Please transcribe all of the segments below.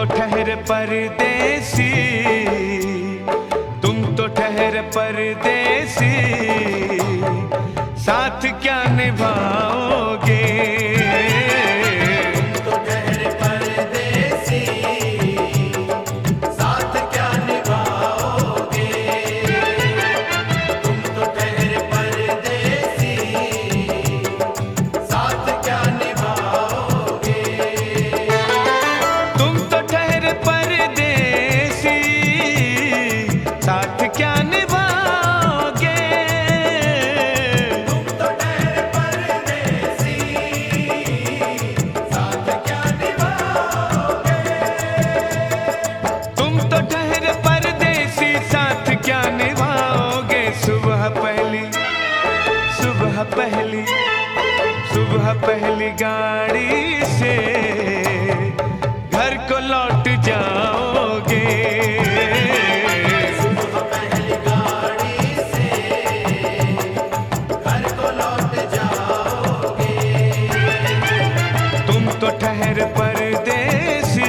ठहर परदेसी, तुम तो ठहर परदेसी, साथ क्या निभाओगे। तुम तो ठहर परदेसी, साथ क्या निभाओगे। तुम तो ठहर परदेसी, साथ क्या निभाओगे। तुम तो ठहर परदेसी, साथ क्या निभाओगे। तुम तो ठहर परदेसी, साथ क्या निभाओगे। तुम तो ठहर परदेसी, साथ क्या निभाओगे। सुबह पहली, सुबह पहली, सुबह पहली गाड़ी से घर को लौट जाओगे। सुबह पहली गाड़ी से घर को लौट जाओगे। तुम तो ठहर परदेसी,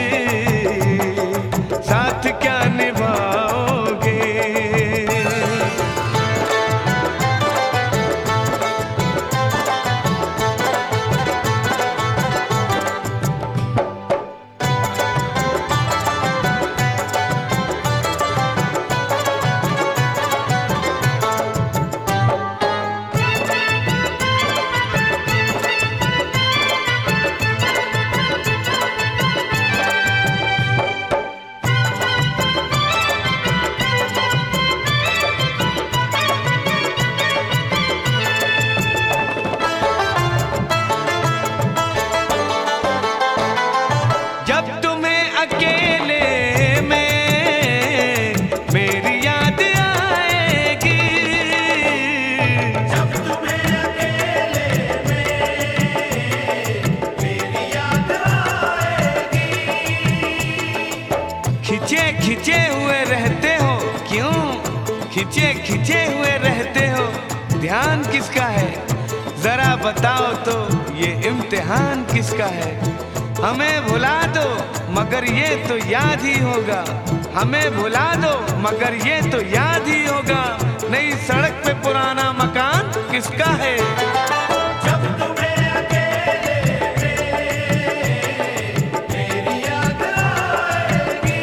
साथ क्या निभाओगे। जब तुम्हें अकेले में मेरी याद आएगी, जब तुम्हें अकेले में मेरी याद आएगी। खिंचे खिंचे हुए रहते हो क्यों, खिंचे खिंचे हुए रहते हो, ध्यान किसका है जरा बताओ तो, ये इम्तिहान किसका है। हमें भुला दो मगर ये तो याद ही होगा, हमें भुला दो मगर ये तो याद ही होगा। नई सड़क पे पुराना मकान किसका है। जब तुम्हें अकेले में मेरी याद आएगी।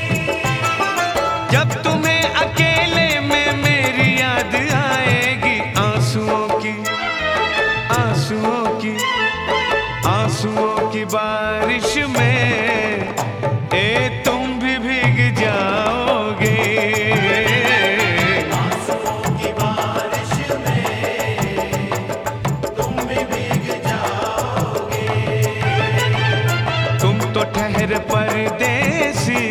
जब तुम्हें अकेले में मेरी याद आएगी, आंसुओं की, आंसुओं की, आंसुओं की बारिश में तुम भी भीग जाओगे। आंसुओं की बारिश में तुम भी भीग जाओगे। तुम तो ठहर परदेसी,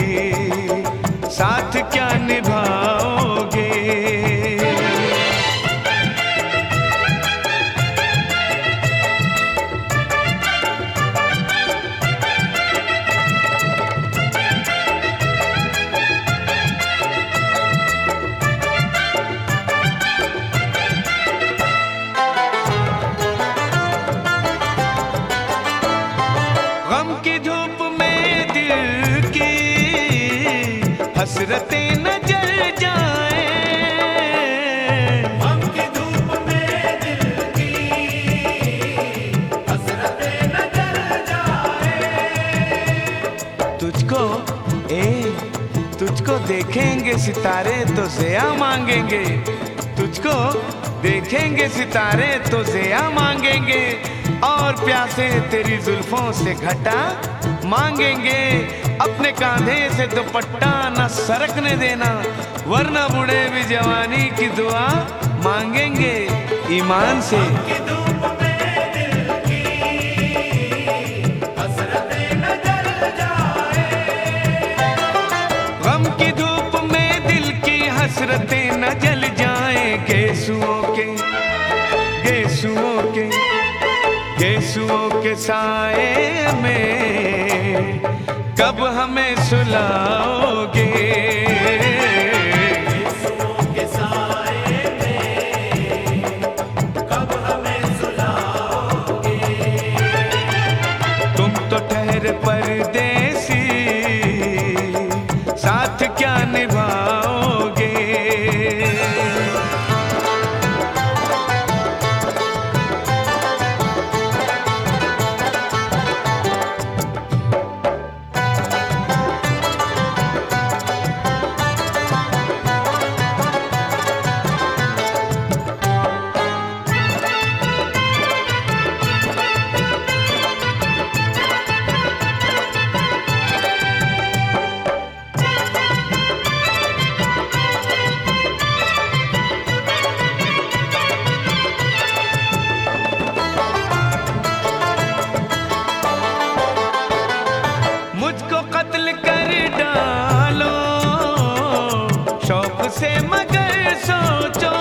साथ क्या निभाओगे। गम की धूप में दिल की हसरतें न जल जाए। गम की धूप में दिल की हसरतें न जल जाए। तुझको तुझको देखेंगे सितारे तो ज़िया मांगेंगे, तुझको देखेंगे सितारे तो ज़िया मांगेंगे, और प्यासे तेरी जुल्फों से घटा मांगेंगे। अपने कांधे से दुपट्टा न सरकने देना, वरना बूढ़े भी जवानी की दुआ मांगेंगे ईमान से। की धूप में दिल की हसरतें न जल जाए। गम की धूप में दिल की हसरतें न जल जाएं। गेसुओं के, गेसुओं के, गेसुओं के साए में कब हमें सुलाओगे। गेसुओं के साए में कब हमें सुलाओगे। तुम तो ठहर परदेसी, से मगर सोचो,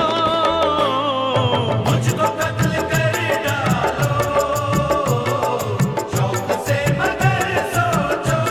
मुझको कत्ल कर डालो, शौक से मगर सोचो।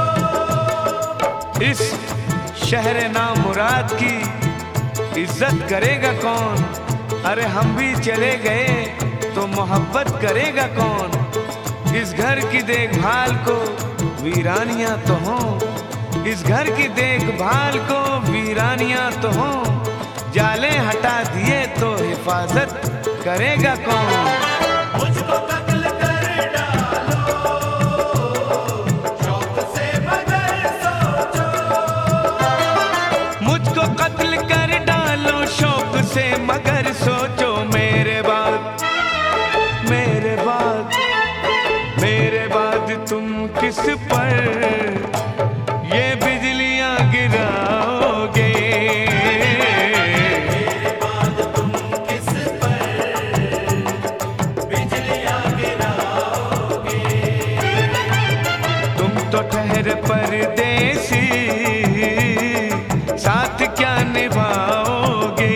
इस शहर नामुराद की इज्जत करेगा कौन? अरे हम भी चले गए तो मोहब्बत करेगा कौन? इस घर की देखभाल को वीरानियां तो हों, इस घर की देखभाल को वीरानियां तो हों, जाले हटा दिए तो हिफाजत करेगा कौन? मुझको कत्ल कर डालो, शौक से मगर सोचो। मुझको कत्ल कर डालो शौक से मगर सोचो, मेरे बाद तुम किस पर ये बिजलियां गिराओगे? मेरे बाद तुम किस पर बिजलियां गिराओगे? तुम तो ठहर परदेसी, साथ क्या निभाओगे?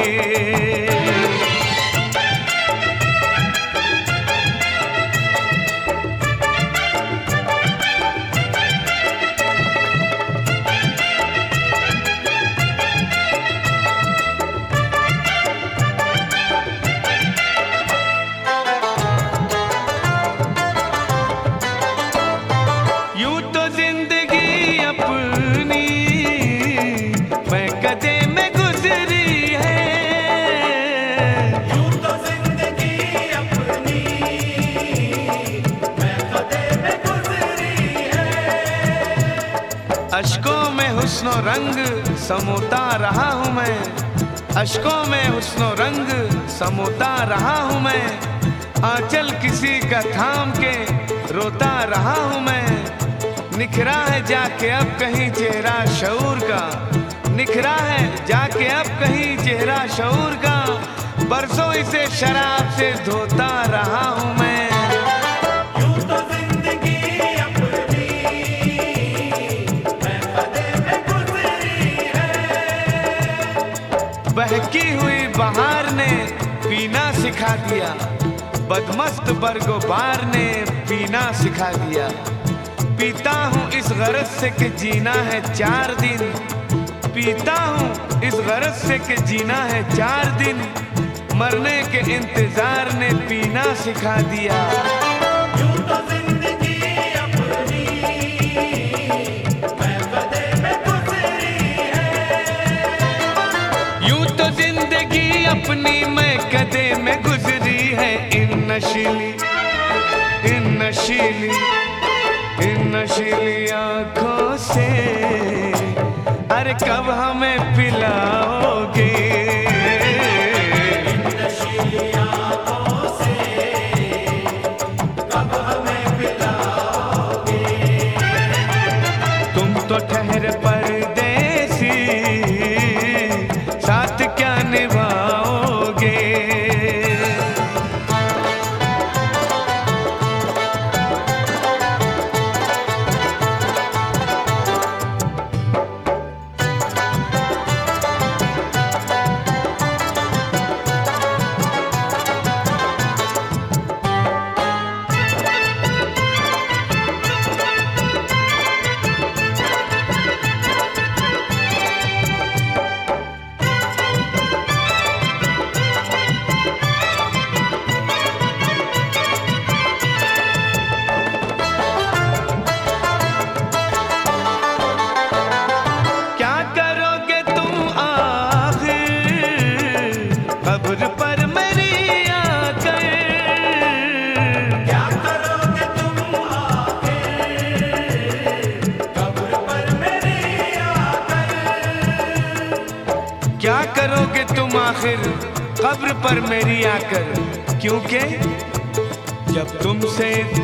अश्कों में हुस्नो रंग समोता रहा हूँ मैं, अश्कों में हुस्नो रंग समोता रहा हूँ मैं, आंचल किसी का थाम के रोता रहा हूँ मैं। निखरा है जाके अब कहीं चेहरा शऊर का, निखरा है जाके अब कहीं चेहरा शऊर का, बरसों इसे शराब से धोता रहा हूँ मैं। बहकी हुई बहार ने पीना सिखा दिया, बदमस्त बरगोबार ने पीना सिखा दिया। पीता हूँ इस गरज से कि जीना है 4 दिन, पीता हूँ इस गरज से कि जीना है 4 दिन, मरने के इंतजार ने पीना सिखा दिया। यूं तो जिंदगी अपनी महफिले में गुजरी है, यूं तो जिंदगी अपनी मैं कदे में गुजरी है। इन नशीली आंखों से अरे कब हमें पिलाओगे? इन नशीली आंखों से कब हमें पिलाओगे? तुम तो ठहर परदेसी, साथ क्या निभाओगे? क्या करोगे तुम आखिर कब्र पर मेरी आकर? क्योंकि जब तुमसे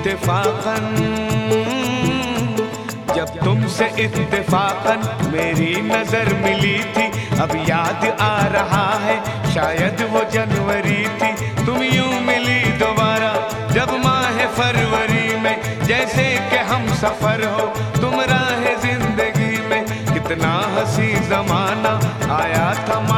इत्तेफाकन मेरी नजर मिली थी, अब याद आ रहा है शायद वो जनवरी थी। तुम यूं मिली दोबारा जब माह फरवरी में, जैसे कि हम सफर हो तुम राह जिंदगी में। कितना हंसी जमाना आया था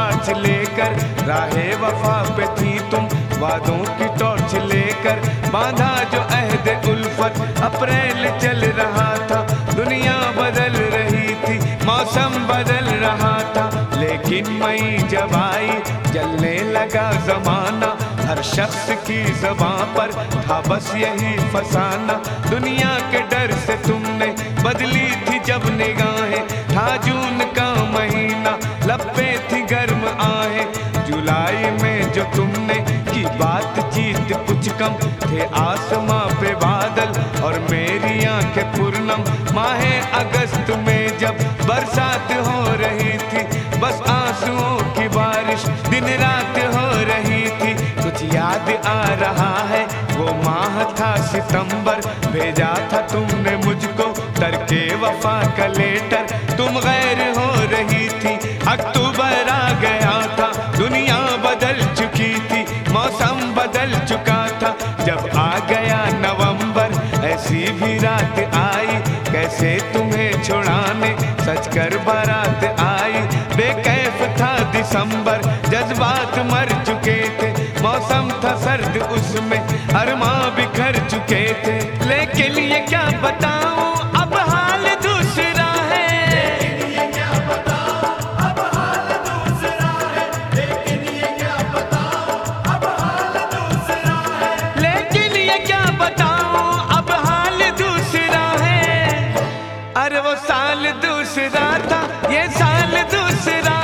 राहे वफा पे थी तुम वादों की टॉर्च लेकर, बांधा जो अहद उल्फत अप्रैल चल रहा था, दुनिया बदल रही थी, मौसम बदल रहा था, लेकिन मई जब आई जलने लगा जमाना, हर शख्स की ज़बां पर था बस यही फसाना, दुनिया के डर से तुमने बदली थी जब निगाहें, था जून का महीना लब पे थी गर्म आहें, जुलाई में जो तुमने की बातचीत कुछ कम थे आसमां पे बादल और मेरी आंखें पूर्णम, माहे अगस्त में जब बरसात हो रही थी, बस आंसुओं की बारिश दिन रात हो रही थी, कुछ याद आ रहा है वो माह था सितंबर, भेजा था तुमने मुझको तरके वफा का लेटर, तुम गैर हो रही थी, अक्टूबर आ गया था, दुनिया बदल चुकी थी, मौसम बदल चुका था, जब आ गया नवंबर ऐसी भी रात आई, कैसे तुम्हें छुड़ाने सच कर बारात आई, बेकैफ था दिसंबर जज्बात मर चुके थे, मौसम था सर्द उसमें अरमां बिखर चुके थे, लेकिन ये क्या बताऊं अब हाल दूसरा है, लेकिन ये क्या बताऊं अब हाल दूसरा है, लेकिन ये क्या बताऊं अब हाल दूसरा है, लेकिन ये क्या बताऊं अब हाल दूसरा है, अरे वो साल दूसरा था ये साल दूसरा